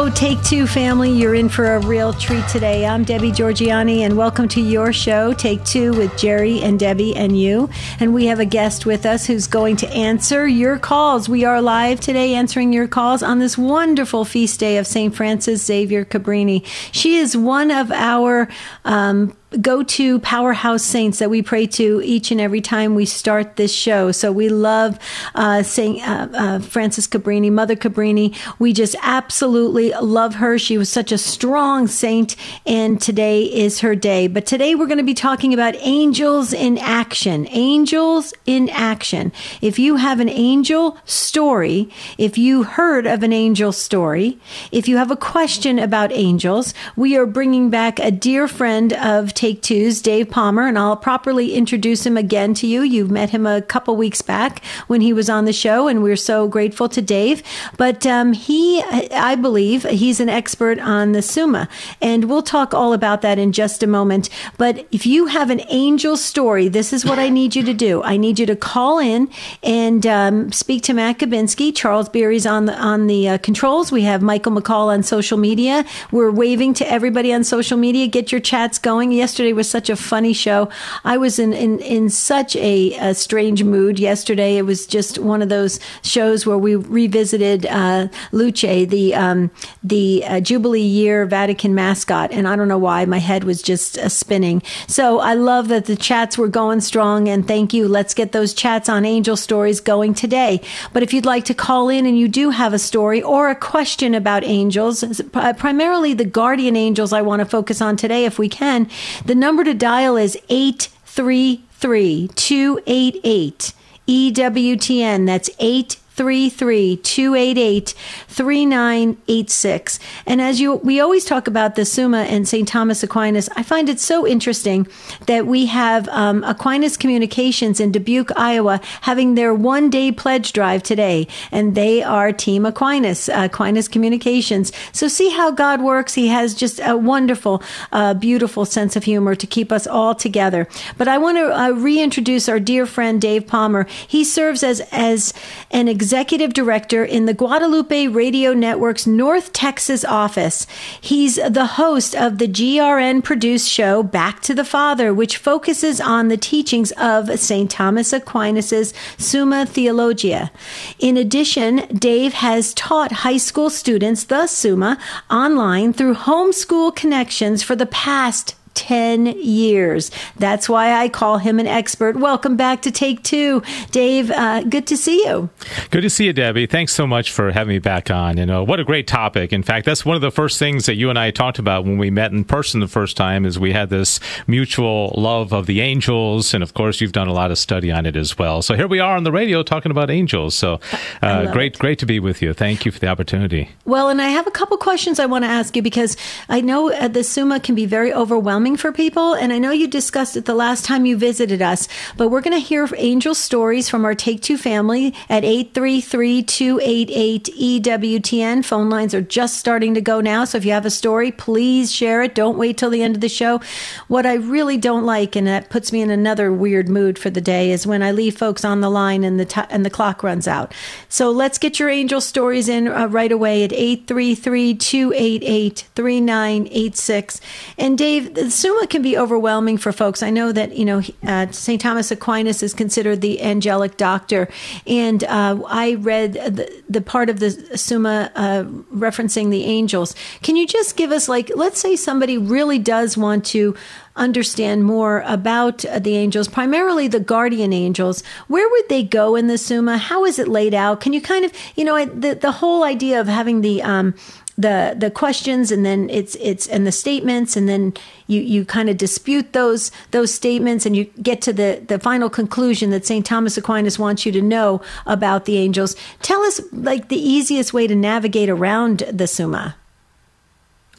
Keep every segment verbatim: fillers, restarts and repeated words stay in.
Hello, Take Two family. You're in for a real treat today. I'm Debbie Georgianni, and welcome to your show, Take Two, with Jerry and Debbie and you. And we have a guest with us who's going to answer your calls. We are live today answering your calls on this wonderful feast day of Saint Frances Xavier Cabrini. She is one of our um, go-to powerhouse saints that we pray to each and every time we start this show. So we love uh, Saint uh, uh, Frances Cabrini, Mother Cabrini. We just absolutely love her. She was such a strong saint, and today is her day. But today we're going to be talking about angels in action. Angels in action. If you have an angel story, if you heard of an angel story, if you have a question about angels, we are bringing back a dear friend of Take Two's, Dave Palmer, and I'll properly introduce him again to you. You've met him a couple weeks back when he was on the show, and we're so grateful to Dave. But um, he, I believe, he's an expert on the Summa, and we'll talk all about that in just a moment. But if you have an angel story, this is what I need you to do. I need you to call in and um, speak to Matt Gabinski. Charles Beery's on the on the uh, controls. We have Michael McCall on social media. We're waving to everybody on social media. Get your chats going. Yesterday was such a funny show. I was in, in, in such a, a strange mood yesterday. It was just one of those shows where we revisited uh, Luce, the um, the uh, Jubilee year Vatican mascot, and I don't know why my head was just uh, spinning. So I love that the chats were going strong, and thank you. Let's get those chats on angel stories going today. But if you'd like to call in and you do have a story or a question about angels, primarily the guardian angels I want to focus on today if we can, the number to dial is eight three three, two eight eight, E W T N. That's eight three three, two eight eight, three nine eight six. And as you, we always talk about the Summa and Saint Thomas Aquinas, I find it so interesting that we have um, Aquinas Communications in Dubuque, Iowa, having their one-day pledge drive today. And they are Team Aquinas, uh, Aquinas Communications. So see how God works. He has just a wonderful, uh, beautiful sense of humor to keep us all together. But I want to uh, reintroduce our dear friend, Dave Palmer. He serves as, as an executive director in the Guadalupe Radio Network's North Texas office. He's the host of the G R N-produced show Back to the Father, which focuses on the teachings of Saint Thomas Aquinas' Summa Theologia. In addition, Dave has taught high school students the Summa online through Homeschool Connections for the past ten years. That's why I call him an expert. Welcome back to Take Two. Dave, uh, good to see you. Good to see you, Debbie. Thanks so much for having me back on. And uh, what a great topic. In fact, that's one of the first things that you and I talked about when we met in person the first time, is we had this mutual love of the angels. And of course, you've done a lot of study on it as well. So here we are on the radio talking about angels. So uh, great, it. great to be with you. Thank you for the opportunity. Well, and I have a couple questions I want to ask you, because I know uh, the Summa can be very overwhelming for people, and I know you discussed it the last time you visited us, but we're going to hear angel stories from our Take Two family at eight three three, two eight eight, E W T N. Phone lines are just starting to go now, so if you have a story, please share it. Don't wait till the end of the show. What I really don't like, and that puts me in another weird mood for the day, is when I leave folks on the line and the t- and the clock runs out. So let's get your angel stories in uh, right away at eight three three, two eight eight, three nine eight six. And Dave, the Summa can be overwhelming for folks. I know that, you know, uh, Saint Thomas Aquinas is considered the angelic doctor. And uh, I read the, the part of the Summa uh, referencing the angels. Can you just give us, like, let's say somebody really does want to understand more about uh, the angels, primarily the guardian angels. Where would they go in the Summa? How is it laid out? Can you kind of, you know, the, the whole idea of having the, um, the the questions, and then it's it's and the statements, and then you you kind of dispute those those statements, and you get to the the final conclusion that Saint Thomas Aquinas wants you to know about the angels. Tell us, like, the easiest way to navigate around the Summa.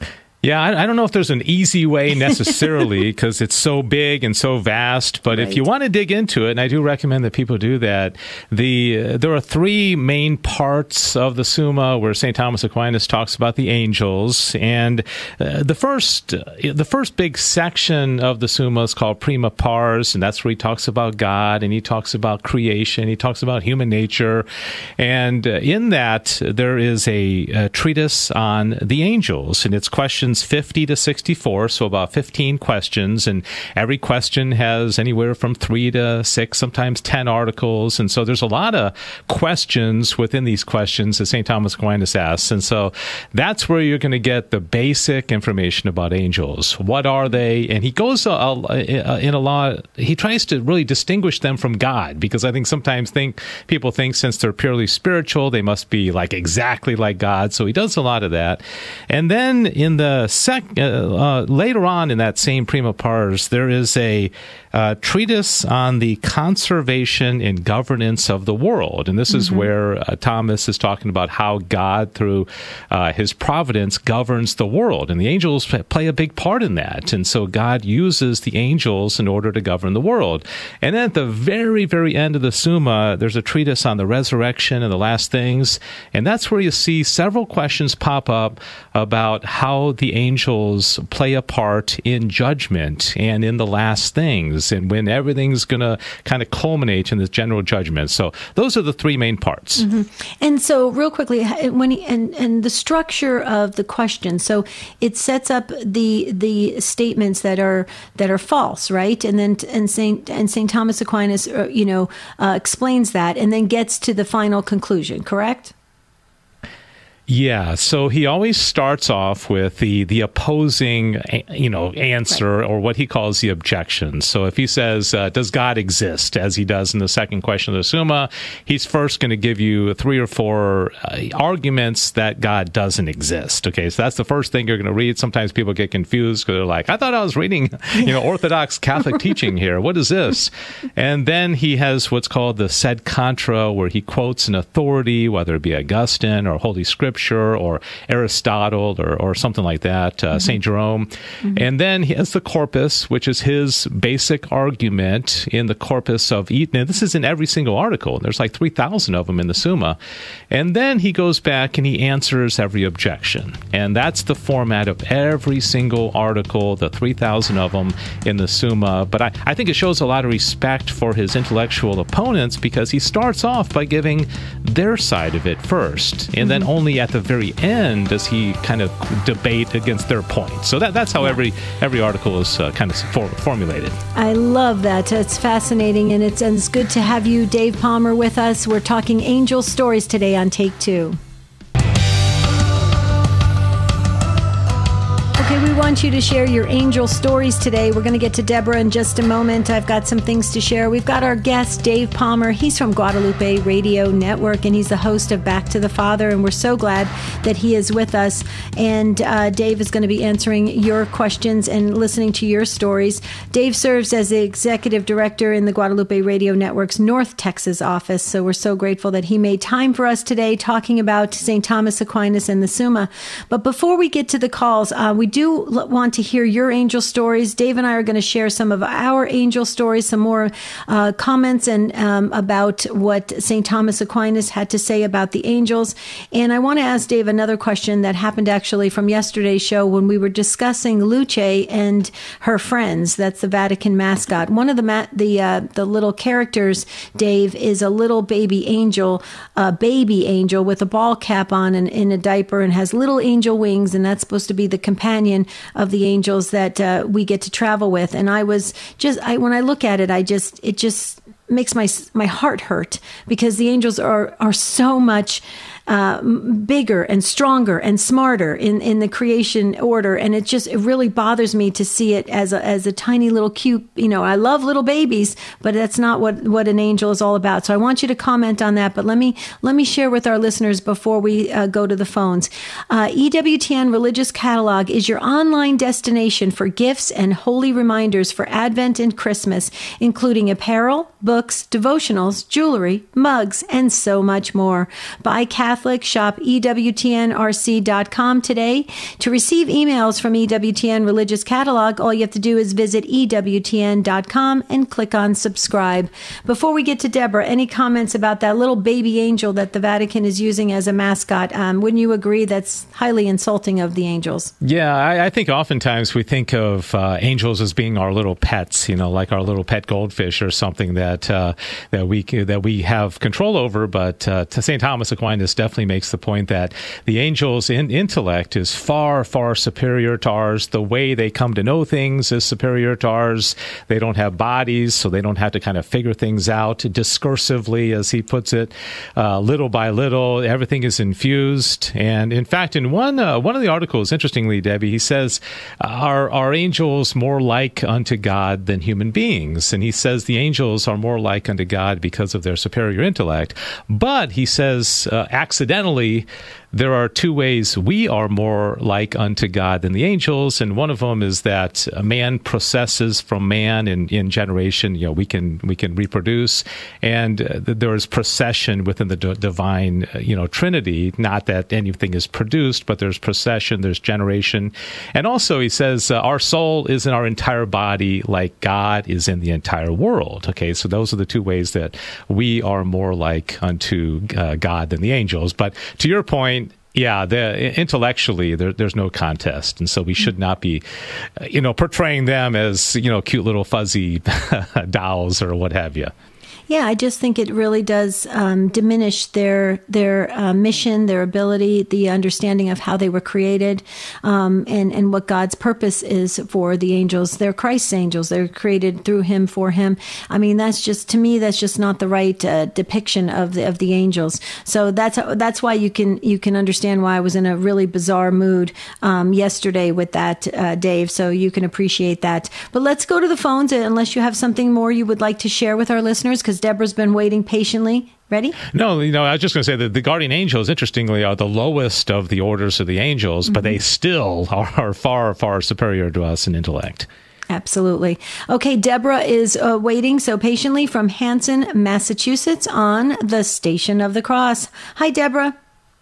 Yeah, I, I don't know if there's an easy way necessarily because it's so big and so vast. But right. if you want to dig into it, and I do recommend that people do that, the uh, there are three main parts of the Summa where Saint Thomas Aquinas talks about the angels. And uh, the first uh, the first big section of the Summa is called Prima Pars, and that's where he talks about God, and he talks about creation, he talks about human nature. And uh, in that, there is a, a treatise on the angels, and it's questions fifty to sixty-four, so about fifteen questions, and every question has anywhere from three to six, sometimes ten articles, and so there's a lot of questions within these questions that Saint Thomas Aquinas asks, and so that's where you're going to get the basic information about angels. What are they? And he goes uh, in a lot, he tries to really distinguish them from God, because I think sometimes think people think since they're purely spiritual, they must be like exactly like God, so he does a lot of that. And then in the sec, uh, uh, later on in that same Prima Pars, there is a uh, treatise on the conservation and governance of the world. And this mm-hmm. is where uh, Thomas is talking about how God, through uh, his providence, governs the world. And the angels play a big part in that. And so God uses the angels in order to govern the world. And then at the very, very end of the Summa, there's a treatise on the resurrection and the last things. And that's where you see several questions pop up about how the angels play a part in judgment and in the last things, and when everything's going to kind of culminate in this general judgment. So those are the three main parts. Mm-hmm. And so real quickly, when he, and, and the structure of the question, so it sets up the the statements that are that are false, right? And then and Saint and Saint Thomas Aquinas, uh, you know, uh, explains that, and then gets to the final conclusion. Correct? Yeah, so he always starts off with the the opposing, you know, answer, right, or what he calls the objection. So if he says, uh, does God exist, as he does in the second question of the Summa, he's first going to give you three or four uh, arguments that God doesn't exist. Okay, so that's the first thing you're going to read. Sometimes people get confused because they're like, I thought I was reading, you know, Orthodox Catholic teaching here. What is this? And then he has what's called the sed contra, where he quotes an authority, whether it be Augustine or Holy Scripture, or Aristotle or, or something like that, uh, mm-hmm. Saint Jerome. Mm-hmm. And then he has the corpus, which is his basic argument in the corpus of Eton. And this is in every single article. There's like three thousand of them in the Summa. And then he goes back and he answers every objection. And that's the format of every single article, the three thousand of them in the Summa. But I, I think it shows a lot of respect for his intellectual opponents, because he starts off by giving their side of it first. And mm-hmm. then only at the very end does he kind of debate against their point. So that that's how every every article is uh, kind of for, formulated. I love that. It's fascinating, and it's, and it's good to have you, Dave Palmer, with us. We're talking angel stories today on Take Two. Okay, we want you to share your angel stories today. We're going to get to Deborah in just a moment. I've got some things to share. We've got our guest, Dave Palmer. He's from Guadalupe Radio Network, and he's the host of Back to the Father, and we're so glad that he is with us. And uh, Dave is going to be answering your questions and listening to your stories. Dave serves as the executive director in the Guadalupe Radio Network's North Texas office, so we're so grateful that he made time for us today talking about Saint Thomas Aquinas and the Summa. But before we get to the calls, uh, we do want to hear your angel stories. Dave and I are going to share some of our angel stories, some more uh, comments and um, about what Saint Thomas Aquinas had to say about the angels. And I want to ask Dave another question that happened actually from yesterday's show when we were discussing Luce and her friends. That's the Vatican mascot. One of the ma- the uh, the little characters, Dave, is a little baby angel, a baby angel with a ball cap on and in a diaper, and has little angel wings, and that's supposed to be the companion of the angels that uh, we get to travel with. And I was just, I, when I look at it, I just, it just makes my my heart hurt, because the angels are are so much uh, bigger and stronger and smarter in, in the creation order. And it just, it really bothers me to see it as a, as a tiny little cute, you know, I love little babies, but that's not what, what an angel is all about. So I want you to comment on that, but let me, let me share with our listeners before we uh, go to the phones. Uh, E W T N Religious Catalog is your online destination for gifts and holy reminders for Advent and Christmas, including apparel, books, devotionals, jewelry, mugs, and so much more. Buy Catholic Catholic. Shop E W T N R C dot com today. To receive emails from E W T N Religious Catalog, all you have to do is visit E W T N dot com and click on subscribe. Before we get to Deborah, any comments about that little baby angel that the Vatican is using as a mascot? Um, wouldn't you agree that's highly insulting of the angels? Yeah, I, I think oftentimes we think of uh, angels as being our little pets, you know, like our little pet goldfish or something that uh, that we that we have control over. But uh, to Saint Thomas Aquinas definitely makes the point that the angels' in intellect is far, far superior to ours. The way they come to know things is superior to ours. They don't have bodies, so they don't have to kind of figure things out discursively, as he puts it, uh, little by little. Everything is infused. And in fact, in one uh, one of the articles, interestingly, Debbie, he says, are, are angels more like unto God than human beings? And he says the angels are more like unto God because of their superior intellect. But he says, uh, accidentally, there are two ways we are more like unto God than the angels, and one of them is that a man processes from man in, in generation. You know, we can we can reproduce, and uh, there is procession within the d- divine, uh, you know, Trinity. Not that anything is produced, but there's procession, there's generation, and also he says uh, our soul is in our entire body, like God is in the entire world. Okay, so those are the two ways that we are more like unto uh, God than the angels. But to your point, yeah, the, intellectually, there, there's no contest, and so we should not be, you know, portraying them as, you know, cute little fuzzy dolls or what have you. Yeah, I just think it really does um, diminish their their uh, mission, their ability, the understanding of how they were created, um, and and what God's purpose is for the angels. They're Christ's angels. They're created through Him, for Him. I mean, that's just, to me, that's just not the right uh, depiction of the of the angels. So that's that's why you can you can understand why I was in a really bizarre mood um, yesterday with that, uh, Dave. So you can appreciate that. But let's go to the phones, unless you have something more you would like to share with our listeners, because Deborah's been waiting patiently. Ready? No, you know, I was just going to say that the guardian angels, interestingly, are the lowest of the orders of the angels, mm-hmm. but they still are, are far, far superior to us in intellect. Absolutely. Okay, Deborah is uh, waiting so patiently from Hanson, Massachusetts, on the Station of the Cross. Hi, Deborah.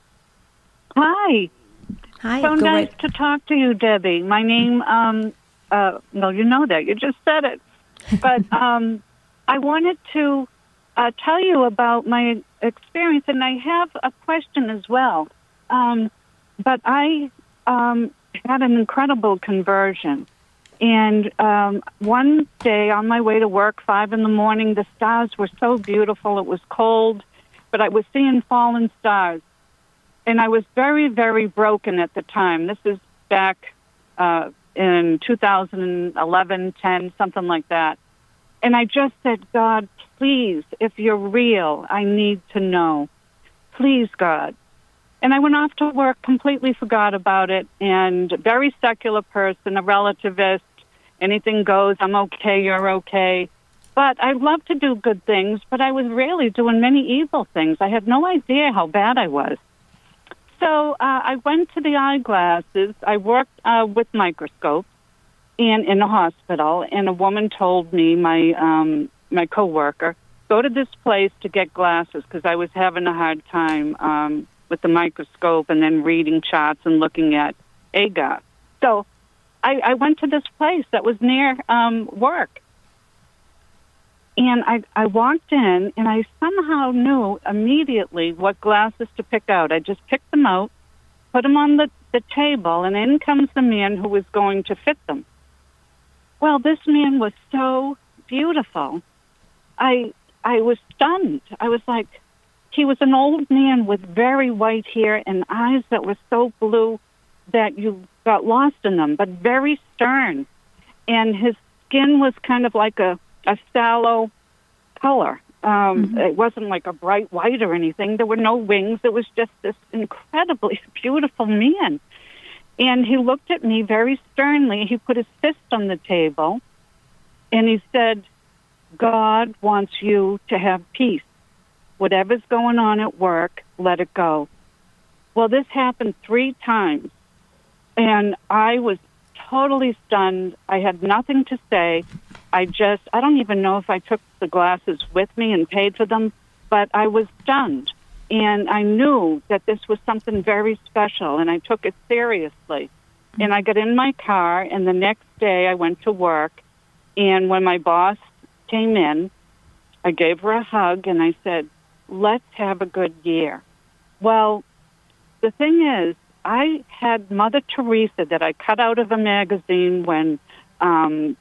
Hi. Hi. So Go nice right. to talk to you, Debbie. My name, um, uh, no, you know that. You just said it. But um, I wanted to uh, tell you about my experience, and I have a question as well. Um, but I um, had an incredible conversion. And um, one day on my way to work, five in the morning, the stars were so beautiful. It was cold, but I was seeing fallen stars. And I was very, very broken at the time. This is back uh, in two thousand eleven, ten, something like that. And I just said, God, please, if you're real, I need to know. Please, God. And I went off to work, completely forgot about it, and a very secular person, a relativist. Anything goes, I'm okay, you're okay. But I love to do good things, but I was really doing many evil things. I had no idea how bad I was. So uh, I went to the eyeglasses. I worked uh, with microscopes and in a hospital, and a woman told me, my um, my coworker, go to this place to get glasses because I was having a hard time um, with the microscope and then reading charts and looking at agar. So I, I went to this place that was near um, work. And I, I walked in, and I somehow knew immediately what glasses to pick out. I just picked them out, put them on the, the table, and in comes the man who was going to fit them. Well, this man was so beautiful. I I was stunned. I was like, he was an old man with very white hair and eyes that were so blue that you got lost in them, but very stern. And his skin was kind of like a, a sallow color. Um, mm-hmm. It wasn't like a bright white or anything. There were no wings. It was just this incredibly beautiful man. And he looked at me very sternly. He put his fist on the table, and he said, God wants you to have peace. Whatever's going on at work, let it go. Well, this happened three times, and I was totally stunned. I had nothing to say. I just, I don't even know if I took the glasses with me and paid for them, but I was stunned. and I knew that this was something very special, and I took it seriously. Mm-hmm. And I got in my car, and the next day I went to work, and when my boss came in, I gave her a hug, and I said, let's have a good year. Well, the thing is, I had Mother Teresa that I cut out of a magazine when um,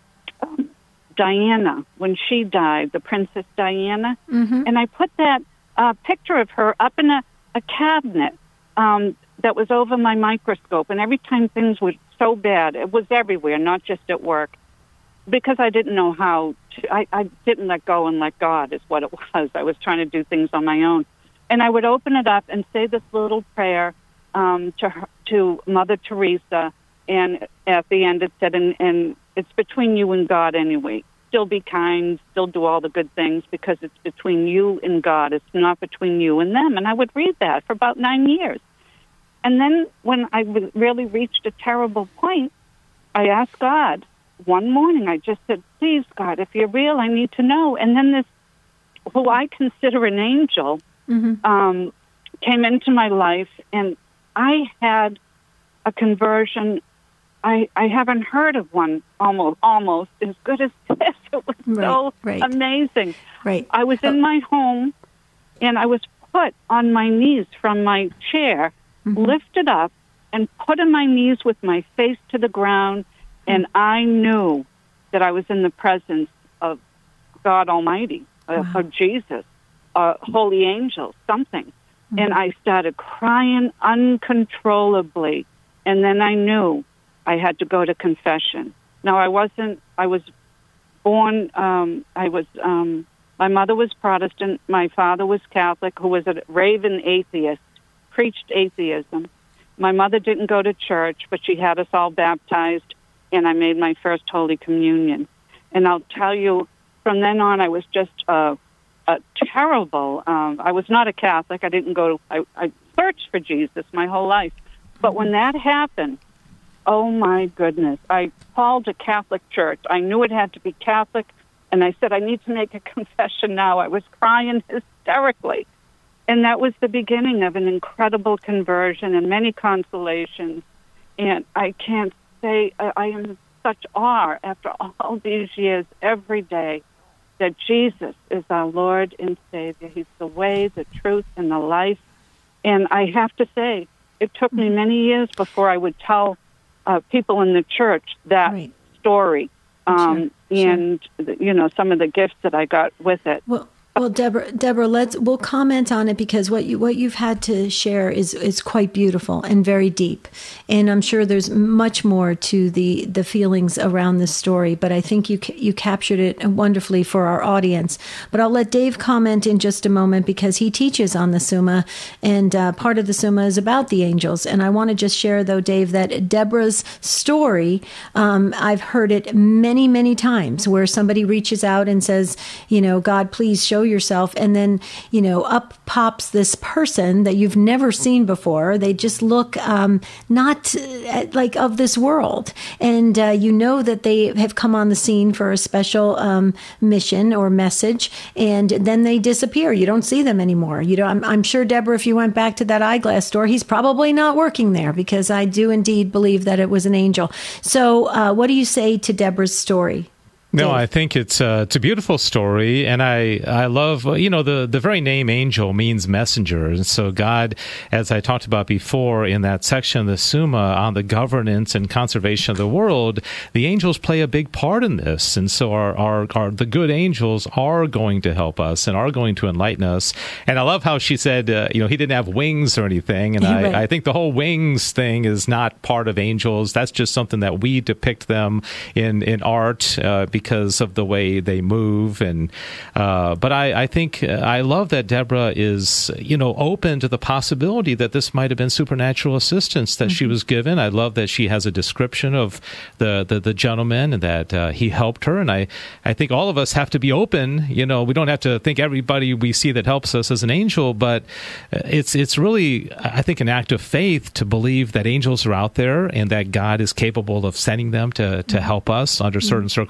um, Diana, when she died, the Princess Diana, mm-hmm. and I put that uh, picture of her up in a, a cabinet um, that was over my microscope, and every time things were so bad, it was everywhere, not just at work, because I didn't know how to, I, I didn't let go and let God is what it was. I was trying to do things on my own. And I would open it up and say this little prayer um, to her, to Mother Teresa, and at the end it said, and, and it's between you and God anyway. Still be kind, still do all the good things, because it's between you and God. It's not between you and them. And I would read that for about nine years. And then when I really reached a terrible point, I asked God, one morning I just said, please, God, if you're real, I need to know. And then this, who I consider an angel, mm-hmm. um, came into my life, and I had a conversion. I, I haven't heard of one almost almost as good as this. It was right, so right. amazing. Right. I was in my home, and I was put on my knees from my chair, mm-hmm. lifted up, and put on my knees with my face to the ground, and I knew that I was in the presence of God Almighty, wow. of Jesus, uh, holy angels, something. Mm-hmm. And I started crying uncontrollably, and then I knew I had to go to confession. Now, I wasn't, I was born, um, I was, um, my mother was Protestant, my father was Catholic, who was a raving atheist, preached atheism. My mother didn't go to church, but she had us all baptized, and I made my first Holy Communion. And I'll tell you, from then on, I was just a, a terrible, um, I was not a Catholic. I didn't go to, I, I searched for Jesus my whole life. But when that happened, oh my goodness, I called a Catholic church. I knew it had to be Catholic, and I said, I need to make a confession now. I was crying hysterically. And that was the beginning of an incredible conversion and many consolations. And I can't say, I am in such awe after all these years, every day, that Jesus is our Lord and Savior. He's the way, the truth, and the life. And I have to say, it took me many years before I would tell uh, people in the church that right. story um, sure, and, sure. you know, some of the gifts that I got with it. Well, Well, Deborah, Deborah, let's we'll comment on it, because what you what you've had to share is is quite beautiful and very deep, and I'm sure there's much more to the the feelings around this story. But I think you you captured it wonderfully for our audience. But I'll let Dave comment in just a moment, because he teaches on the Summa, and uh, part of the Summa is about the angels. And I want to just share, though, Dave, that Deborah's story, um, I've heard it many many times, where somebody reaches out and says, you know, God, please show yourself, and then, you know, up pops this person that you've never seen before. They just look um, not uh, like of this world, and uh, you know that they have come on the scene for a special um, mission or message, and then they disappear. You don't see them anymore. You know, I'm, I'm sure, Deborah, if you went back to that eyeglass store, he's probably not working there, because I do indeed believe that it was an angel. So uh, what do you say to Deborah's story? No, I think it's uh, it's a beautiful story, and I I love, you know, the the very name angel means messenger, and so God, as I talked about before in that section of the Summa on the governance and conservation of the world, the angels play a big part in this, and so our our, our the good angels are going to help us and are going to enlighten us. And I love how she said, uh, you know, he didn't have wings or anything, and right. I I think the whole wings thing is not part of angels. That's just something that we depict them in in art. Uh, because because of the way they move. And uh, but I, I think uh, I love that Deborah is, you know, open to the possibility that this might have been supernatural assistance that mm-hmm. she was given. I love that she has a description of the, the, the gentleman and that uh, he helped her. And I, I think all of us have to be open. You know, we don't have to think everybody we see that helps us as an angel, but it's it's really, I think, an act of faith to believe that angels are out there and that God is capable of sending them to, to help us under certain mm-hmm. circumstances.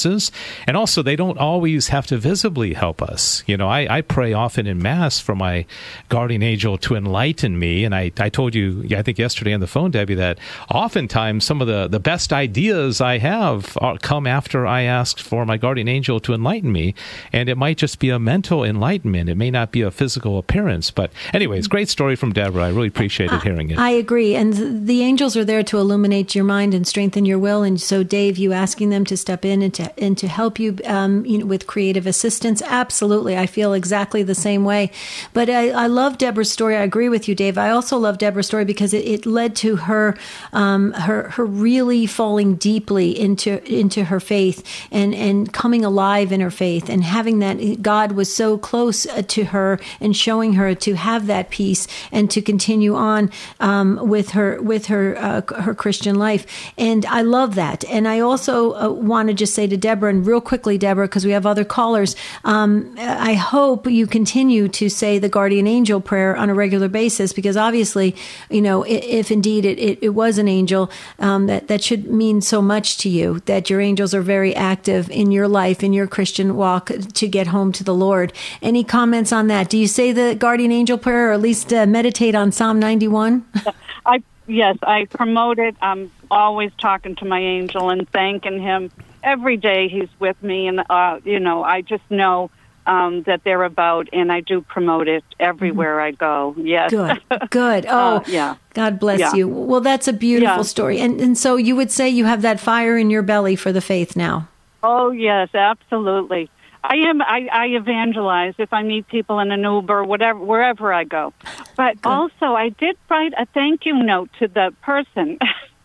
circumstances. And also, they don't always have to visibly help us. You know, I, I pray often in Mass for my guardian angel to enlighten me. And I, I told you, I think yesterday on the phone, Debbie, that oftentimes some of the, the best ideas I have are, come after I asked for my guardian angel to enlighten me. And it might just be a mental enlightenment. It may not be a physical appearance. But anyways, great story from Deborah. I really appreciated hearing it. I agree. And the angels are there to illuminate your mind and strengthen your will. And so, Dave, you asking them to step in and to, and to help you, um, you know, with creative assistance, absolutely. I feel exactly the same way. But I, I love Deborah's story. I agree with you, Dave. I also love Deborah's story because it, it led to her, um, her, her really falling deeply into into her faith and, and coming alive in her faith and having that God was so close to her and showing her to have that peace and to continue on um, with her with her uh, her Christian life. And I love that. And I also uh, want to just say to Deborah, and real quickly, Deborah, because we have other callers, um, I hope you continue to say the guardian angel prayer on a regular basis, because obviously, you know, if, if indeed it, it, it was an angel, um, that, that should mean so much to you, that your angels are very active in your life, in your Christian walk to get home to the Lord. Any comments on that? Do you say the guardian angel prayer, or at least uh, meditate on Psalm ninety-one? I Yes, I promote it. I'm always talking to my angel and thanking him. Every day he's with me, and, uh, you know, I just know um, that they're about, and I do promote it everywhere mm-hmm. I go. Yes. Good, good. Oh, uh, yeah. God bless yeah. you. Well, that's a beautiful yeah. story. And, and so you would say you have that fire in your belly for the faith now. Oh, yes, absolutely. I am. I, I evangelize if I meet people in an Uber, whatever, wherever I go. But Good. Also, I did write a thank you note to the person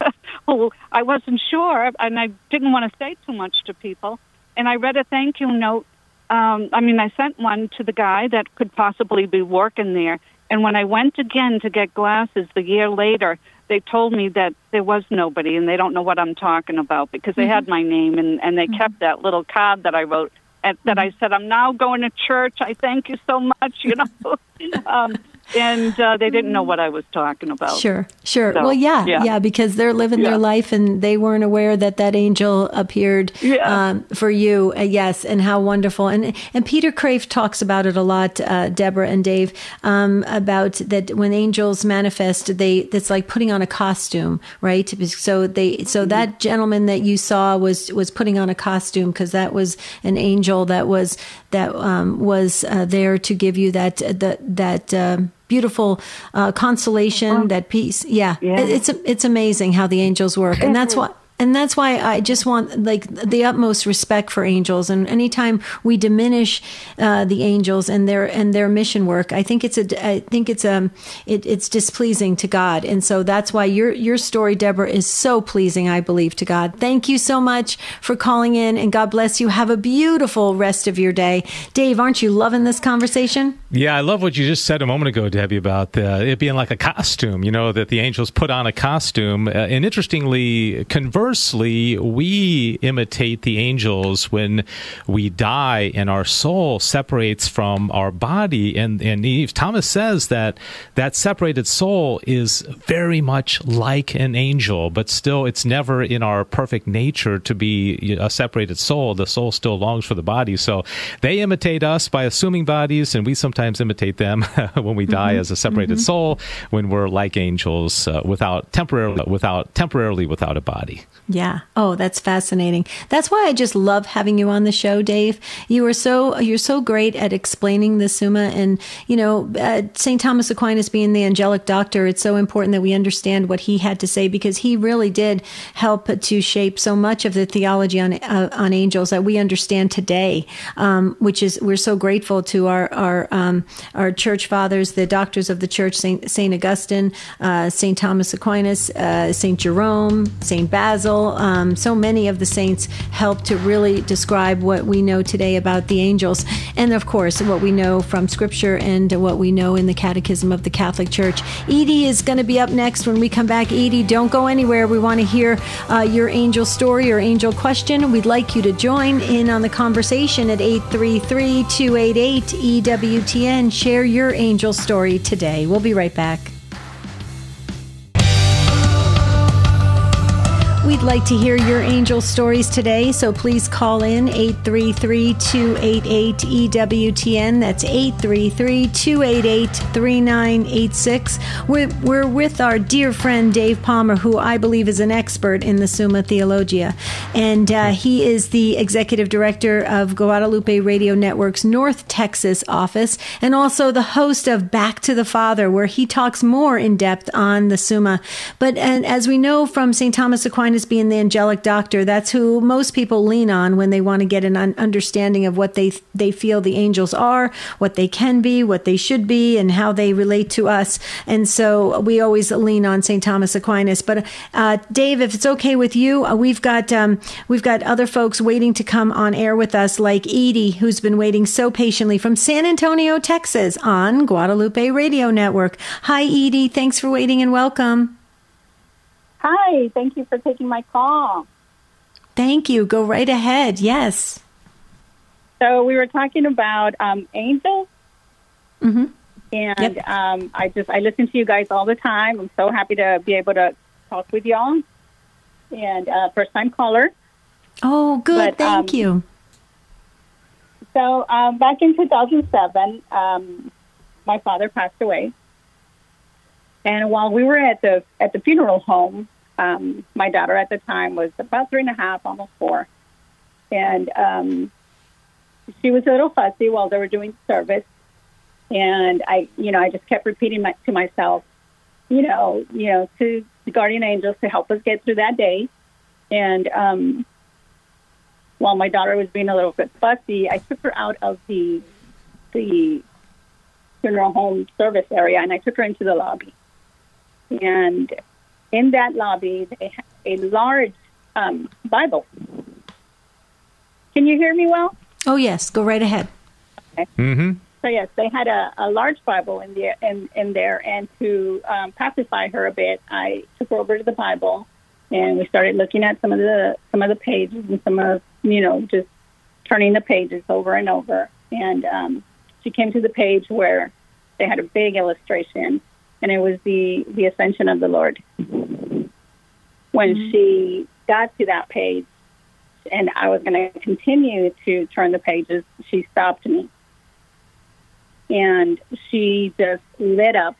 who I wasn't sure, and I didn't want to say too much to people. And I read a thank you note. Um, I mean, I sent one to the guy that could possibly be working there. And when I went again to get glasses the year later, they told me that there was nobody, and they don't know what I'm talking about because they mm-hmm. had my name, and, and they mm-hmm. kept that little card that I wrote. And that I said, I'm now going to church. I thank you so much, you know. um, and uh, they didn't know what I was talking about. Sure, sure. So, well, yeah, yeah, yeah, because they're living yeah. their life and they weren't aware that that angel appeared yeah. um, for you. Uh, yes, and how wonderful. And and Peter Kraft talks about it a lot, uh, Deborah and Dave, um, about that when angels manifest, they it's like putting on a costume, right? So they so mm-hmm. that gentleman that you saw was was putting on a costume because that was an angel that was that um, was uh, there to give you that that that. Um, beautiful uh, consolation, that peace. Yeah, yeah. it's it's amazing how the angels work, and that's why. And that's why I just want like the utmost respect for angels. And anytime we diminish uh, the angels and their and their mission work, I think it's a I think it's um it, it's displeasing to God. And so that's why your your story, Deborah, is so pleasing, I believe, to God. Thank you so much for calling in, and God bless you. Have a beautiful rest of your day, Dave. Aren't you loving this conversation? Yeah, I love what you just said a moment ago, Debbie, about uh, it being like a costume. You know, that the angels put on a costume, uh, and interestingly, conversely. Conversely, we imitate the angels when we die and our soul separates from our body. And, and Eve, Thomas says that that separated soul is very much like an angel, but still it's never in our perfect nature to be a separated soul. The soul still longs for the body. So they imitate us by assuming bodies, and we sometimes imitate them when we die mm-hmm. as a separated mm-hmm. soul, when we're like angels uh, without temporarily, without temporarily without a body. Yeah. Oh, that's fascinating. That's why I just love having you on the show, Dave. You are so you're so great at explaining the Summa, and you know, uh, Saint Thomas Aquinas being the angelic doctor, it's so important that we understand what he had to say, because he really did help to shape so much of the theology on uh, on angels that we understand today. Um, which is we're so grateful to our our um, our church fathers, the doctors of the church, Saint Saint Augustine, uh, Saint Thomas Aquinas, uh, Saint Jerome, Saint Basil. Um, so many of the saints help to really describe what we know today about the angels. And of course, what we know from Scripture and what we know in the Catechism of the Catholic Church. Edie is going to be up next when we come back. Edie, don't go anywhere. We want to hear uh, your angel story or angel question. We'd like you to join in on the conversation at eight three three, two eight eight, E W T N. Share your angel story today. We'll be right back. We'd like to hear your angel stories today, so please call in eight three three, two eight eight, E W T N. That's eight three three, two eight eight, three nine eight six. We're, we're with our dear friend Dave Palmer, who I believe is an expert in the Summa Theologia. And uh, he is the executive director of Guadalupe Radio Network's North Texas office, and also the host of Back to the Father, where he talks more in depth on the Summa. But and as we know from Saint Thomas Aquinas being the angelic doctor, that's who most people lean on when they want to get an understanding of what they they feel the angels are, what they can be, what they should be, and how they relate to us. And so we always lean on Saint Thomas Aquinas. But uh, Dave, if it's okay with you, uh, we've got um, we've got other folks waiting to come on air with us, like Edie, who's been waiting so patiently from San Antonio, Texas, on Guadalupe Radio Network. Hi, Edie. Thanks for waiting and welcome. Hi, thank you for taking my call. Thank you. Go right ahead. Yes. So we were talking about um, angels, mm-hmm. and yep. um, I just I listen to you guys all the time. I'm so happy to be able to talk with y'all. And uh, first time caller. Oh, good. But, thank um, you. So um, back in two thousand seven, um, my father passed away, and while we were at the at the funeral home. Um, my daughter at the time was about three and a half, almost four. And um, she was a little fussy while they were doing service. And I, you know, I just kept repeating my, to myself, you know, you know, to the guardian angels to help us get through that day. And um, while my daughter was being a little bit fussy, I took her out of the the funeral home service area, and I took her into the lobby. And in that lobby, they had a large um, Bible. Can you hear me well? Oh, yes. Go right ahead. Okay. Mm-hmm. So, yes, they had a, a large Bible in, the, in, in there, and to um, pacify her a bit, I took her over to the Bible, and we started looking at some of the some of the pages and some of, you know, just turning the pages over and over. And um, she came to the page where they had a big illustration, and it was the, the ascension of the Lord. When mm-hmm. she got to that page, and I was going to continue to turn the pages, she stopped me. And she just lit up.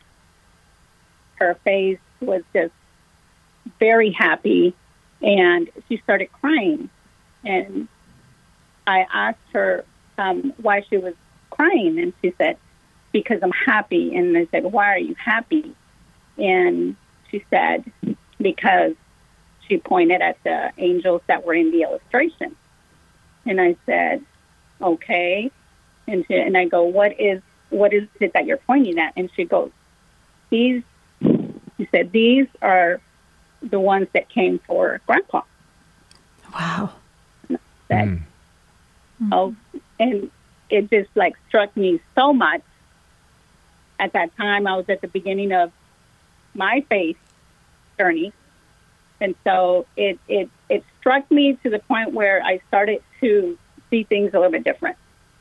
Her face was just very happy, and she started crying. And I asked her um, why she was crying, and she said, because I'm happy. And I said, why are you happy? And she said, because she pointed at the angels that were in the illustration. And I said, okay. And she, and I go, what is what is it that you're pointing at? And she goes, these, she said, these are the ones that came for Grandpa. Wow. And I said, mm. oh, and it just like struck me so much. At that time, I was at the beginning of my faith journey. And so it, it, it struck me to the point where I started to see things a little bit different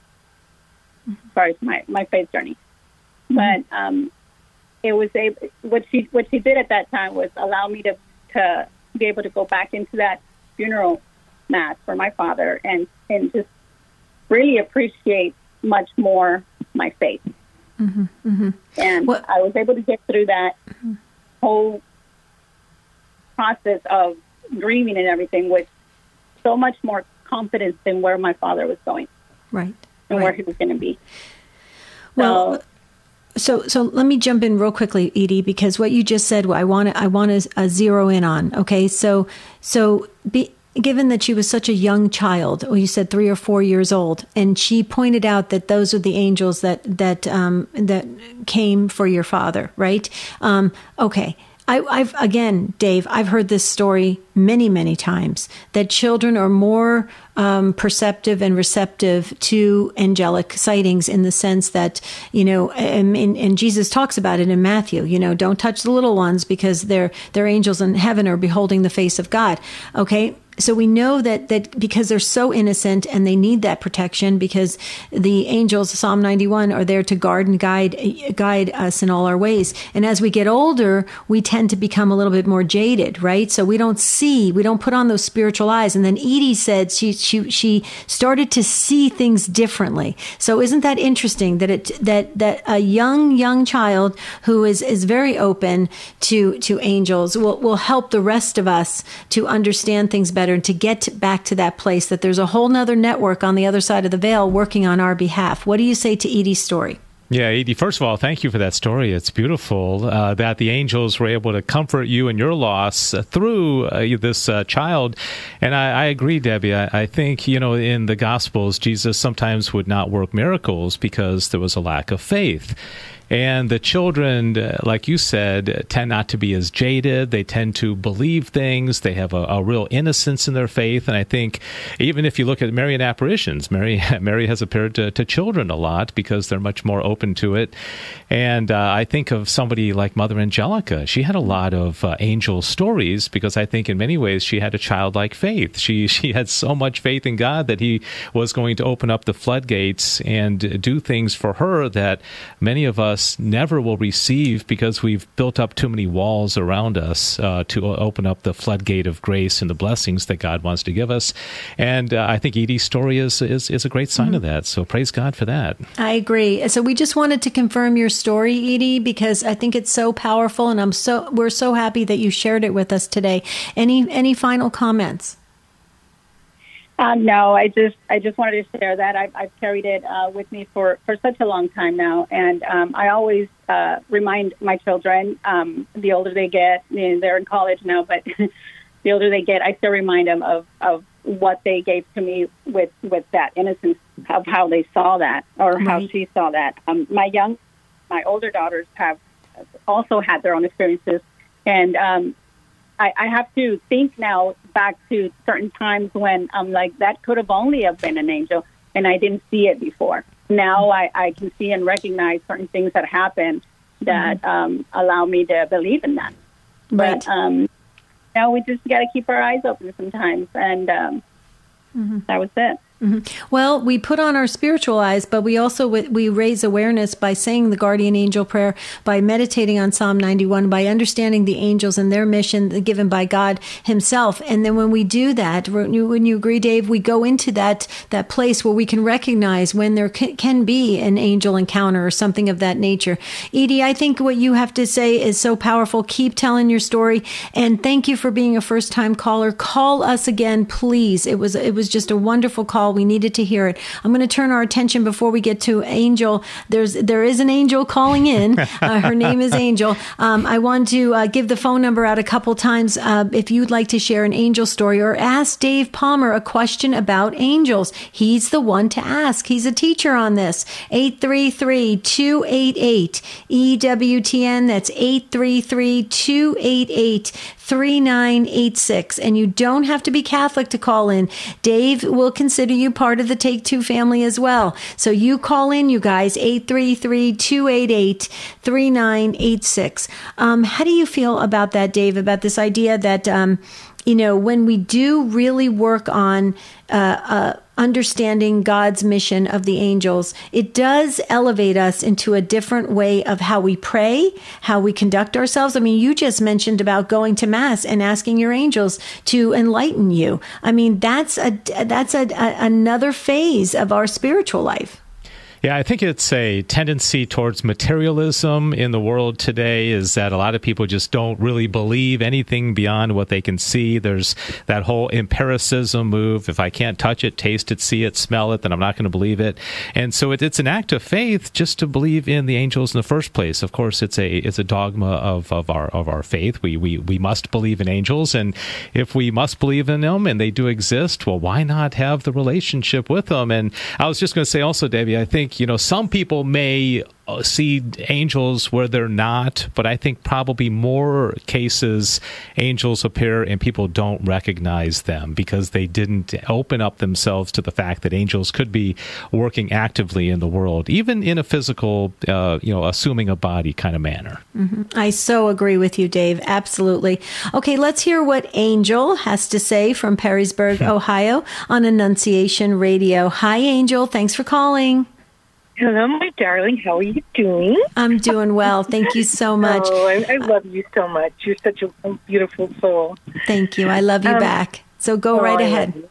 as far as my, my faith journey. Mm-hmm. But um, it was a, what she what she did at that time was allow me to, to be able to go back into that funeral mass for my father and, and just really appreciate much more my faith. Mm-hmm, mm-hmm. And what? I was able to get through that mm-hmm. whole process of grieving and everything with so much more confidence than where my father was going. Right. And right. where he was going to be. Well, so, so so let me jump in real quickly, Edie, because what you just said, I want to I want to uh, zero in on. Okay, so so be. Given that she was such a young child, or you said three or four years old, and she pointed out that those are the angels that that um, that came for your father, right? Um, okay. I, I've again, Dave, I've heard this story many, many times that children are more um, perceptive and receptive to angelic sightings in the sense that, you know, and, and Jesus talks about it in Matthew, you know, don't touch the little ones because they're, they're angels in heaven or beholding the face of God. Okay. so we know that, that because they're so innocent and they need that protection, because the angels, Psalm ninety-one, are there to guard and guide guide us in all our ways. And as we get older, we tend to become a little bit more jaded, right? So we don't see, we don't put on those spiritual eyes. And then Edie said she she she started to see things differently. So isn't that interesting that it that that a young young child who is is very open to to angels will will help the rest of us to understand things better, and to get back to that place that there's a whole nother network on the other side of the veil working on our behalf. What do you say to Edie's story? Yeah, Edie, first of all, thank you for that story. It's beautiful uh, that the angels were able to comfort you in your loss uh, through uh, this uh, child. And I, I agree, Debbie. I, I think, you know, in the Gospels, Jesus sometimes would not work miracles because there was a lack of faith. And the children, uh, like you said, tend not to be as jaded. They tend to believe things. They have a, a real innocence in their faith. And I think even if you look at Marian apparitions, Mary Mary has appeared to, to children a lot because they're much more open to it. And uh, I think of somebody like Mother Angelica. She had a lot of uh, angel stories because I think in many ways she had a childlike faith. She, she had so much faith in God that he was going to open up the floodgates and do things for her that many of us never will receive because we've built up too many walls around us uh, to open up the floodgate of grace and the blessings that God wants to give us. And uh, I think Edie's story is, is is a great sign mm-hmm. of that. So praise God for that. I agree. So we just wanted to confirm your story, Edie, because I think it's so powerful, and I'm so we're so happy that you shared it with us today. Any any final comments? Uh, no, I just I just wanted to share that. I've, I've carried it uh, with me for, for such a long time now, and um, I always uh, remind my children, um, the older they get, you know, they're in college now, but the older they get, I still remind them of, of what they gave to me with, with that innocence of how they saw that or right. how she saw that. Um, my young, my older daughters have also had their own experiences, and um, I, I have to think now back to certain times when I'm like, that could have only have been an angel, and I didn't see it before. Now I, I can see and recognize certain things that happen that mm-hmm. um, allow me to believe in that. Right. But um, now we just got to keep our eyes open sometimes, and um, mm-hmm. that was it. Mm-hmm. Well, we put on our spiritual eyes, but we also we raise awareness by saying the guardian angel prayer, by meditating on Psalm ninety-one, by understanding the angels and their mission given by God himself. And then when we do that, when you, when you agree, Dave, we go into that that place where we can recognize when there can, can be an angel encounter or something of that nature. Edie, I think what you have to say is so powerful. Keep telling your story, and thank you for being a first-time caller. Call us again, please. It was it was just a wonderful call. We needed to hear it. I'm going to turn our attention before we get to Angel. There's there is an angel calling in. Uh, her name is Angel. Um, I want to uh, give the phone number out a couple times uh, if you'd like to share an angel story or ask Dave Palmer a question about angels. He's the one to ask. He's a teacher on this. eight three three, two eight eight, E W T N. That's eight three three, two eight eight, three nine eight six. And you don't have to be Catholic to call in. Dave will consider you part of the Take Two family as well. So you call in, you guys, eight three three, two eight eight, three nine eight six. Um, how do you feel about that, Dave, about this idea that, um, you know, when we do really work on uh, uh, understanding God's mission of the angels, it does elevate us into a different way of how we pray, how we conduct ourselves. I mean, you just mentioned about going to Mass and asking your angels to enlighten you. I mean, that's a that's a, a another phase of our spiritual life. Yeah, I think it's a tendency towards materialism in the world today, is that a lot of people just don't really believe anything beyond what they can see. There's that whole empiricism move. If I can't touch it, taste it, see it, smell it, then I'm not going to believe it. And so it, it's an act of faith just to believe in the angels in the first place. Of course, it's a it's a dogma of, of our of our faith. We, we we must believe in angels, and if we must believe in them and they do exist, well, why not have the relationship with them? And I was just going to say also, Debbie, I think think, you know, some people may see angels where they're not, but I think probably more cases angels appear and people don't recognize them because they didn't open up themselves to the fact that angels could be working actively in the world, even in a physical, uh, you know, assuming a body kind of manner. Mm-hmm. I so agree with you, Dave. Absolutely. Okay, let's hear what Angel has to say from Perrysburg, Ohio on Annunciation Radio. Hi, Angel. Thanks for calling. Hello, my darling. How are you doing? I'm doing well. Thank you so much. Oh, I, I love you so much. You're such a beautiful soul. Thank you. I love you um, back. So go oh, right I ahead.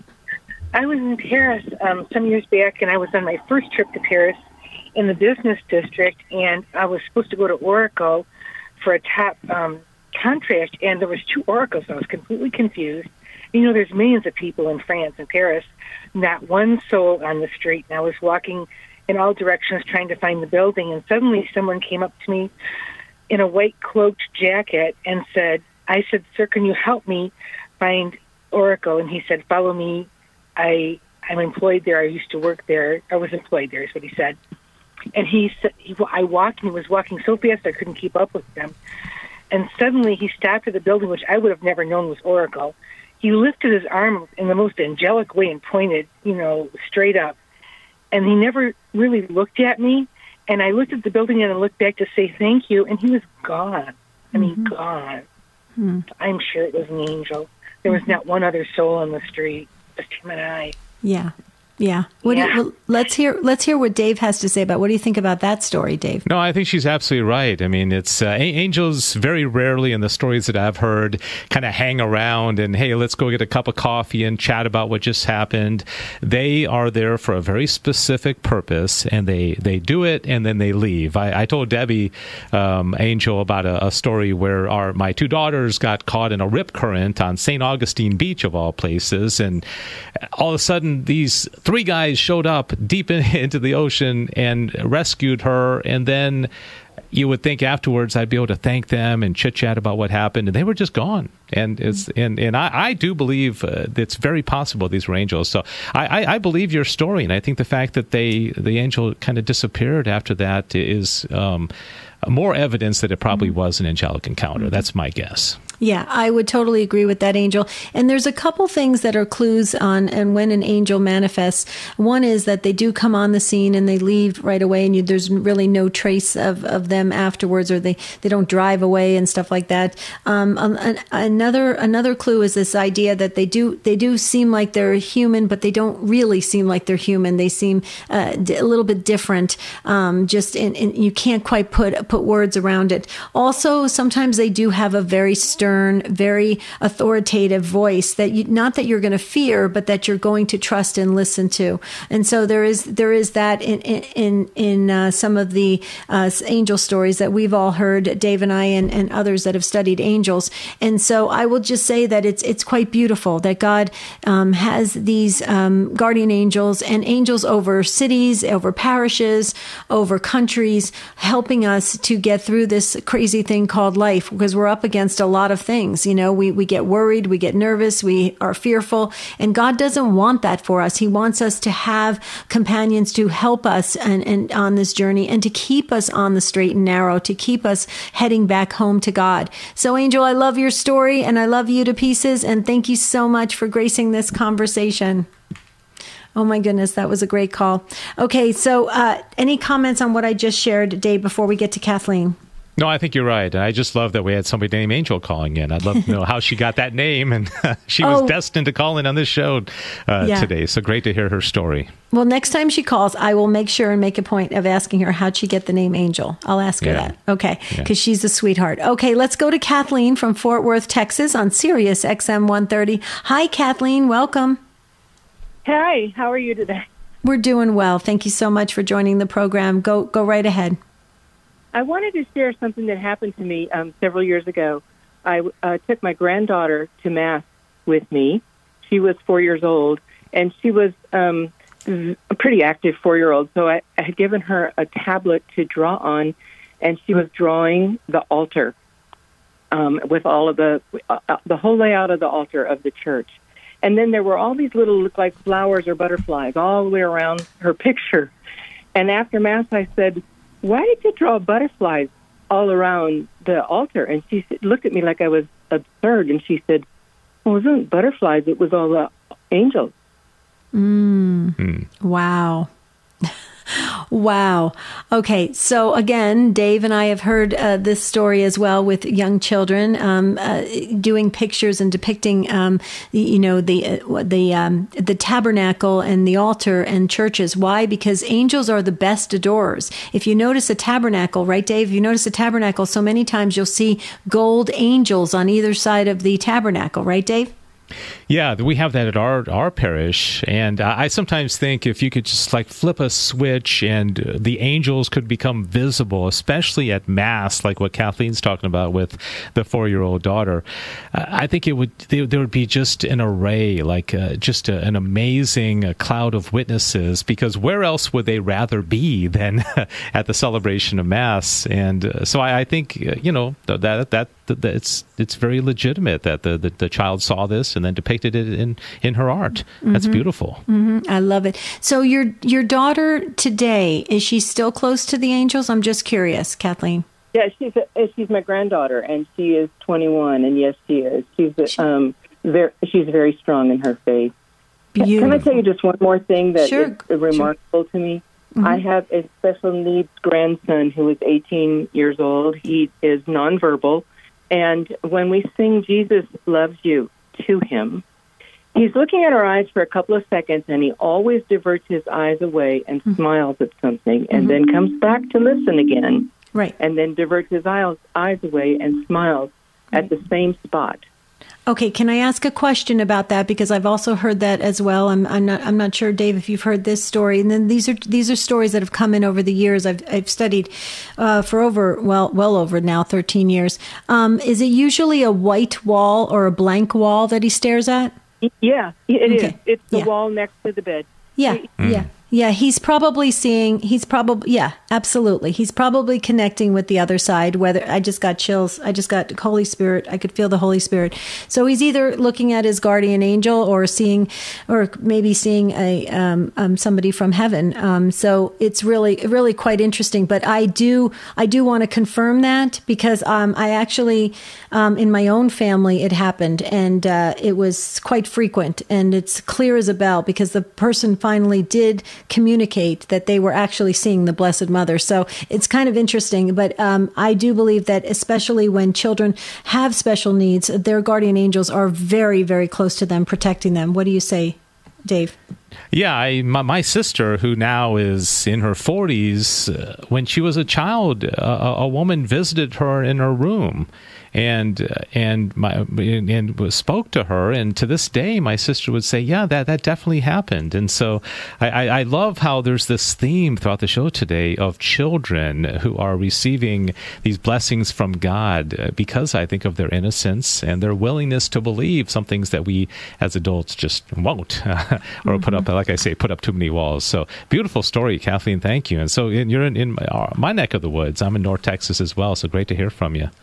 I was in Paris um, some years back, and I was on my first trip to Paris in the business district, and I was supposed to go to Oracle for a top um, contract, and there was two oracles. I was completely confused. You know, there's millions of people in France and Paris, not one soul on the street, and I was walking in all directions trying to find the building, and suddenly someone came up to me in a white cloaked jacket and said, I said, sir, can you help me find Oracle? And he said, follow me. I, I'm employed there. I used to work there. I was employed there is what he said. And he said, he, I walked, and he was walking so fast I couldn't keep up with him. And suddenly he stopped at the building, which I would have never known was Oracle. He lifted his arm in the most angelic way and pointed, you know, straight up. And he never really looked at me. And I looked at the building and I looked back to say thank you. And he was gone. I mean, mm-hmm. gone. Mm-hmm. I'm sure it was an angel. There was not one other soul on the street, just him and I. Yeah. Yeah. What yeah. Do you, well, let's hear. Let's hear what Dave has to say about. What do you think about that story, Dave? No, I think she's absolutely right. I mean, it's uh, angels very rarely in the stories that I've heard kind of hang around and hey, let's go get a cup of coffee and chat about what just happened. They are there for a very specific purpose, and they they do it and then they leave. I, I told Debbie um, Angel about a, a story where our my two daughters got caught in a rip current on Saint Augustine Beach of all places, and all of a sudden these three guys showed up deep in, into the ocean and rescued her, and then you would think afterwards I'd be able to thank them and chit-chat about what happened, and they were just gone. And it's and, and I, I do believe uh, it's very possible these were angels. So I, I, I believe your story, and I think the fact that they the angel kind of disappeared after that is um, more evidence that it probably was an angelic encounter. That's my guess. Yeah, I would totally agree with that, Angel. And there's a couple things that are clues on and when an angel manifests. One is that they do come on the scene and they leave right away, and you, there's really no trace of, of them afterwards, or they, they don't drive away and stuff like that. Um, an, another another clue is this idea that they do they do seem like they're human, but they don't really seem like they're human. They seem uh, a little bit different. Um, just in, in, you can't quite put put words around it. Also, sometimes they do have a very stern, very authoritative voice that you, not that you're going to fear, but that you're going to trust and listen to. And so there is there is that in in in uh, some of the uh, angel stories that we've all heard, Dave and I, and, and others that have studied angels. And so I will just say that it's it's quite beautiful that God um, has these um, guardian angels and angels over cities, over parishes, over countries, helping us to get through this crazy thing called life, because we're up against a lot of things. You know, we, we get worried, we get nervous, we are fearful, and God doesn't want that for us. He wants us to have companions to help us and, and on this journey, and to keep us on the straight and narrow, to keep us heading back home to God. So, Angel, I love your story and I love you to pieces, and thank you so much for gracing this conversation. Oh my goodness, that was a great call. Okay, so uh, any comments on what I just shared, Dave, before we get to Kathleen? No, I think you're right. I just love that we had somebody named Angel calling in. I'd love to know how she got that name, and she was oh, destined to call in on this show uh, yeah. today. So great to hear her story. Well, next time she calls, I will make sure and make a point of asking her how'd she get the name Angel. I'll ask her yeah. that. Okay, because yeah. she's a sweetheart. Okay, let's go to Kathleen from Fort Worth, Texas on Sirius X M one thirty. Hi, Kathleen. Welcome. Hi. How are you today? We're doing well. Thank you so much for joining the program. Go, go right ahead. I wanted to share something that happened to me um, several years ago. I uh, took my granddaughter to Mass with me. She was four years old, and she was um, a pretty active four-year-old. So I, I had given her a tablet to draw on, and she was drawing the altar um, with all of the uh, the whole layout of the altar of the church. And then there were all these little, look like flowers or butterflies all the way around her picture. And after Mass, I said, why did you draw butterflies all around the altar? And she looked at me like I was absurd, and she said, well, it wasn't butterflies, it was all the angels. Mm. Mm. Wow. Wow. Okay. So again, Dave and I have heard uh, this story as well with young children um, uh, doing pictures and depicting, um, you know, the uh, the um, the tabernacle and the altar and churches. Why? Because angels are the best adorers. If you notice a tabernacle, right, Dave? If you notice a tabernacle, so many times you'll see gold angels on either side of the tabernacle, right, Dave? Yeah, we have that at our our parish, and I sometimes think if you could just like flip a switch and the angels could become visible, especially at Mass, like what Kathleen's talking about with the four-year-old daughter, I think it would there would be just an array, like uh, just a, an amazing uh, cloud of witnesses. Because where else would they rather be than at the celebration of Mass? And uh, so I, I think uh, you know that that that it's it's very legitimate that the, the the child saw this and then depicted it in, in her art. That's mm-hmm. beautiful. Mm-hmm. I love it. So your your daughter today, is she still close to the angels? I'm just curious, Kathleen. Yeah, she's a, she's my granddaughter, and she is twenty-one, and yes, she is. She's um very she's very strong in her faith. Beautiful. Can I tell you just one more thing that sure. is remarkable sure. to me? Mm-hmm. I have a special needs grandson who is eighteen years old. He is nonverbal, and when we sing "Jesus Loves You" to him, he's looking at our eyes for a couple of seconds, and he always diverts his eyes away and mm-hmm. smiles at something, and mm-hmm. then comes back to listen again, right? And then diverts his eyes, eyes away and smiles right. at the same spot. Okay, can I ask a question about that? Because I've also heard that as well. I'm, I'm not. I'm not sure, Dave, if you've heard this story. And then these are these are stories that have come in over the years. I've I've studied uh, for over well well over now thirteen years. Um, is it usually a white wall or a blank wall that he stares at? Yeah, it okay. is. It's the yeah. wall next to the bed. Yeah, mm. yeah. Yeah, he's probably seeing, he's probably, yeah, absolutely. He's probably connecting with the other side, whether, I just got chills. I just got Holy Spirit. I could feel the Holy Spirit. So he's either looking at his guardian angel or seeing, or maybe seeing a um, um, somebody from heaven. Um, so it's really, really quite interesting. But I do, I do want to confirm that because um, I actually, um, in my own family, it happened. And uh, it was quite frequent. And it's clear as a bell because the person finally did communicate that they were actually seeing the Blessed Mother. So it's kind of interesting, but um, I do believe that especially when children have special needs, their guardian angels are very, very close to them, protecting them. What do you say, Dave? Yeah, I, my, my sister, who now is in her forties, uh, when she was a child, a, a woman visited her in her room and uh, and my and spoke to her, and to this day my sister would say, yeah, that that definitely happened. And so I, I, I love how there's this theme throughout the show today of children who are receiving these blessings from God uh, because I think of their innocence and their willingness to believe some things that we as adults just won't or mm-hmm. put up, like I say, put up too many walls. So beautiful story, Kathleen. Thank you. And so in, you're in, in my, uh, my neck of the woods. I'm in North Texas as well. So great to hear from you.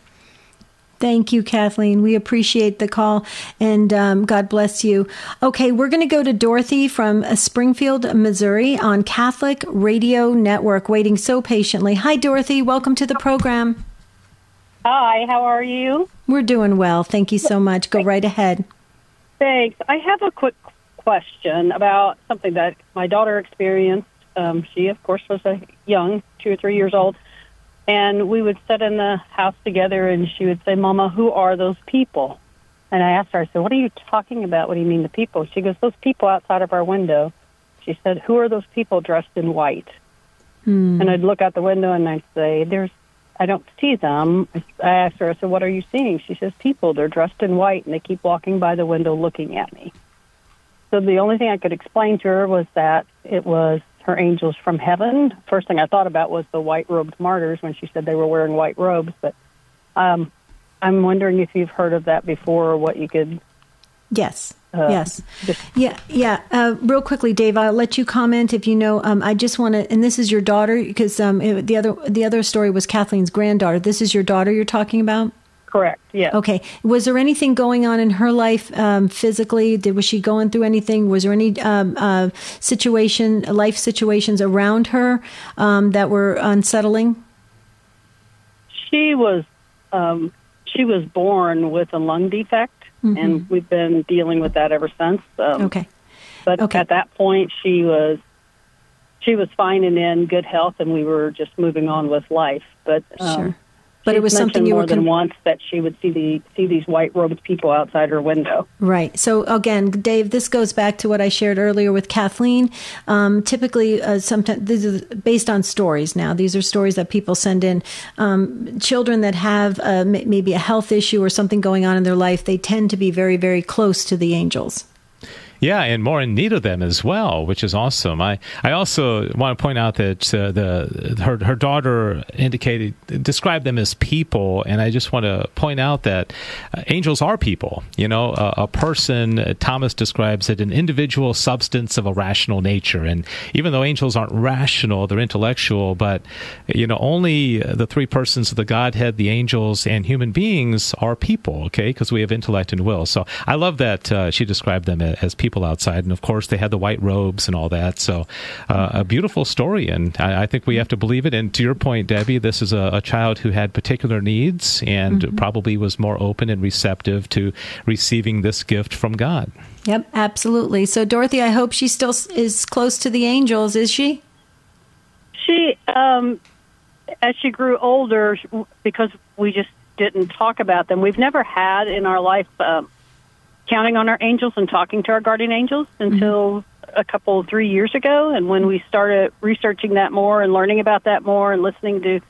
Thank you, Kathleen. We appreciate the call, and um, God bless you. Okay, we're going to go to Dorothy from uh, Springfield, Missouri on Catholic Radio Network, waiting so patiently. Hi, Dorothy. Welcome to the program. Hi, how are you? We're doing well. Thank you so much. Go right ahead. Thanks. I have a quick question about something that my daughter experienced. Um, she, of course, was a young, two or three years old. And we would sit in the house together, and she would say, Mama, who are those people? And I asked her, I said, what are you talking about? What do you mean the people? She goes, those people outside of our window. She said, who are those people dressed in white? Hmm. And I'd look out the window, and I'd say, "There's, I don't see them." I asked her, I said, what are you seeing? She says, people. They're dressed in white, and they keep walking by the window looking at me. So the only thing I could explain to her was that it was her angels from heaven. First thing I thought about was the white-robed martyrs when she said they were wearing white robes. But um, I'm wondering if you've heard of that before or what you could... Yes. Uh, yes. Just, yeah. Yeah. Uh, real quickly, Dave, I'll let you comment if you know. Um, I just want to, and this is your daughter, because um, it, the other the other story was Kathleen's granddaughter. This is your daughter you're talking about? correct. Yeah. Okay. Was there anything going on in her life um, physically? Did was she going through anything? Was there any um, uh, situation, life situations around her um, that were unsettling? She was um, she was born with a lung defect, mm-hmm. and we've been dealing with that ever since. Um, okay. But okay. at that point, she was she was fine and in good health, and we were just moving on with life. But um, sure. But it was something you more were than con- once that she would see the see these white robed people outside her window. Right. So again, Dave, this goes back to what I shared earlier with Kathleen. Um, typically, uh, sometimes this is based on stories. Now, these are stories that people send in. Um, children that have uh, maybe a health issue or something going on in their life, they tend to be very, very close to the angels. Yeah, and more in need of them as well, which is awesome. I, I also want to point out that uh, the her her daughter indicated described them as people, and I just want to point out that uh, angels are people. You know, a, a person. Uh, Thomas describes it an individual substance of a rational nature, and even though angels aren't rational, they're intellectual. But you know, only the three persons of the Godhead, the angels and human beings, are people. Okay, because we have intellect and will. So I love that uh, she described them as people outside, and of course they had the white robes and all that. So uh, a beautiful story, and I, I think we have to believe it. And to your point, Debbie, this is a, a child who had particular needs and mm-hmm. probably was more open and receptive to receiving this gift from God. Yep, absolutely. So Dorothy, I hope she still is close to the angels, is she? She, um, as she grew older, because we just didn't talk about them, we've never had in our life um, counting on our angels and talking to our guardian angels until mm-hmm. a couple, three years ago. And when we started researching that more and learning about that more and listening to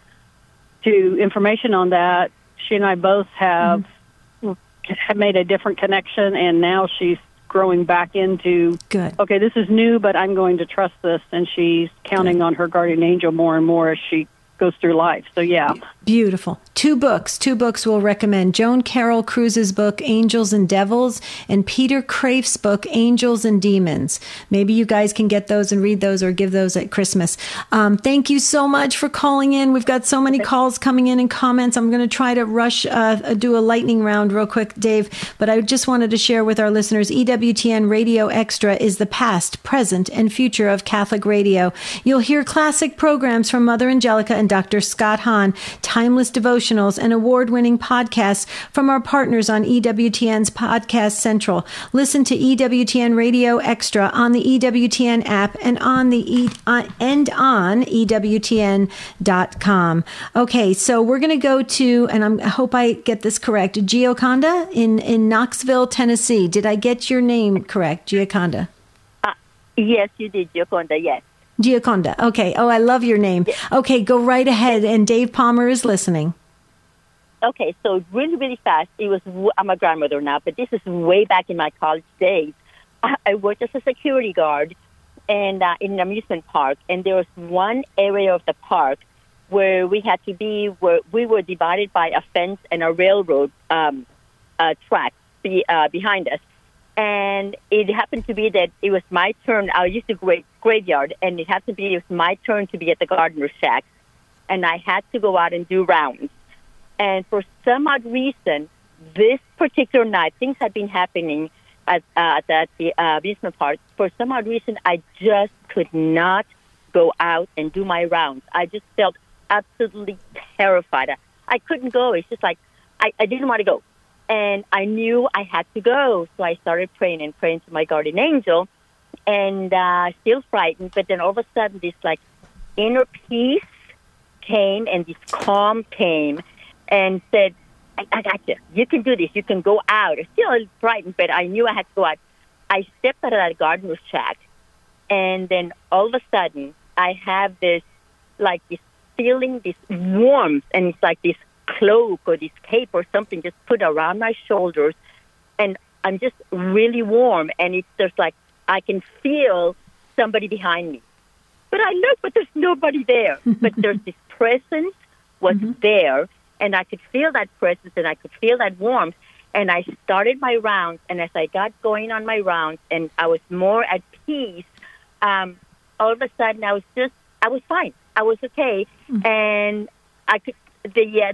to information on that, she and I both have, mm-hmm. have made a different connection, and now she's growing back into, Good. okay, this is new, but I'm going to trust this, and she's counting Good. on her guardian angel more and more as she goes through life. So, yeah. Beautiful. Two books. Two books we'll recommend. Joan Carroll Cruz's book, Angels and Devils, and Peter Kraef's book, Angels and Demons. Maybe you guys can get those and read those or give those at Christmas. Um, thank you so much for calling in. We've got so many calls coming in and comments. I'm going to try to rush, uh, do a lightning round real quick, Dave, but I just wanted to share with our listeners, E W T N Radio Extra is the past, present, and future of Catholic radio. You'll hear classic programs from Mother Angelica and Doctor Scott Hahn, timeless devotionals, and award-winning podcasts from our partners on E W T N's Podcast Central. Listen to E W T N Radio Extra on the E W T N app and on the e- uh, and on E W T N dot com. Okay, so we're going to go to, and I'm, I hope I get this correct, Gioconda in, in Knoxville, Tennessee. Did I get your name correct, Gioconda? Uh, yes, you did, Gioconda, yes. Gioconda. Okay. Oh, I love your name. Okay, go right ahead. And Dave Palmer is listening. Okay, so really, really fast. It was. I'm a grandmother now, but this is way back in my college days. I, I worked as a security guard and uh, in an amusement park, and there was one area of the park where we had to be, where we were divided by a fence and a railroad um, uh, track be, uh, behind us. And it happened to be that it was my turn. I used to gra- graveyard, and it happened to be it was my turn to be at the gardener's shack, and I had to go out and do rounds. And for some odd reason, this particular night, things had been happening at, uh, at the uh, amusement park. For some odd reason, I just could not go out and do my rounds. I just felt absolutely terrified. I, I couldn't go. It's just like I, I didn't want to go. And I knew I had to go, so I started praying and praying to my guardian angel, and uh, still frightened. But then all of a sudden, this like inner peace came, and this calm came, and said, I, "I got you. You can do this. You can go out." I was still frightened, but I knew I had to go out. I stepped out of that gardener's shack, and then all of a sudden, I have this like this feeling, this warmth, and it's like this cloak or this cape or something just put around my shoulders, and I'm just really warm, and it's just like I can feel somebody behind me. But I look, but there's nobody there. But there's this presence was mm-hmm. there, and I could feel that presence, and I could feel that warmth, and I started my rounds, and as I got going on my rounds, and I was more at peace, um, all of a sudden I was just, I was fine. I was okay, mm-hmm. and I could, the uh, that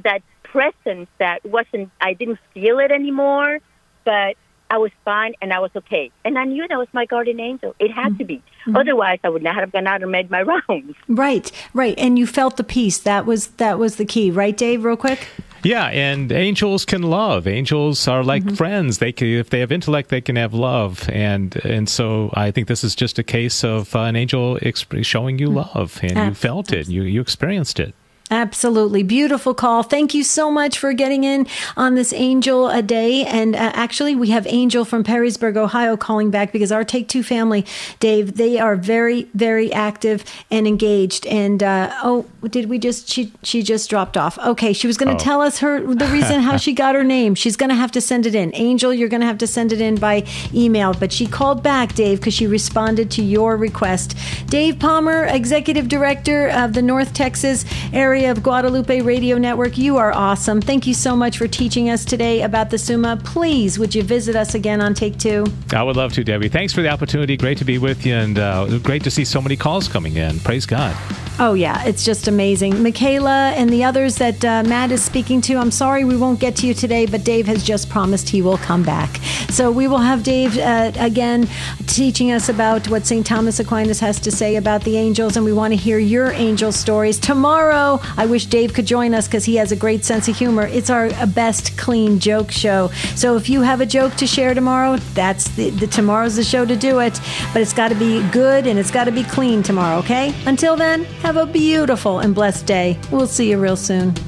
presence that wasn't, I didn't feel it anymore, but I was fine and I was okay. And I knew that was my guardian angel. It had mm-hmm. to be. Mm-hmm. Otherwise, I would not have gone out and made my rounds. Right, right. And you felt the peace. That was that was the key. Right, Dave, real quick? Yeah, and angels can love. Angels are like mm-hmm. friends. They can, if they have intellect, they can have love. And and so I think this is just a case of uh, an angel exp- showing you love. And you felt it. You, you experienced it. Absolutely. Beautiful call. Thank you so much for getting in on this Angel a Day. And uh, actually, we have Angel from Perrysburg, Ohio calling back because our Take Two family, Dave, they are very, very active and engaged. And, uh, oh, did we just, she she just dropped off. Okay, she was going to oh. tell us her the reason how she got her name. She's going to have to send it in. Angel, you're going to have to send it in by email. But she called back, Dave, because she responded to your request. Dave Palmer, Executive Director of the North Texas area of Guadalupe Radio Network. You are awesome. Thank you so much for teaching us today about the Summa. Please, would you visit us again on Take Two? I would love to, Debbie. Thanks for the opportunity. Great to be with you, and uh, great to see so many calls coming in. Praise God. Oh, yeah. It's just amazing. Michaela and the others that uh, Matt is speaking to, I'm sorry we won't get to you today, but Dave has just promised he will come back. So we will have Dave uh, again teaching us about what Saint Thomas Aquinas has to say about the angels, and we want to hear your angel stories. Tomorrow, I wish Dave could join us because he has a great sense of humor. It's our best clean joke show. So if you have a joke to share tomorrow, that's the, the tomorrow's the show to do it. But it's got to be good and it's got to be clean tomorrow, okay? Until then, have a beautiful and blessed day. We'll see you real soon.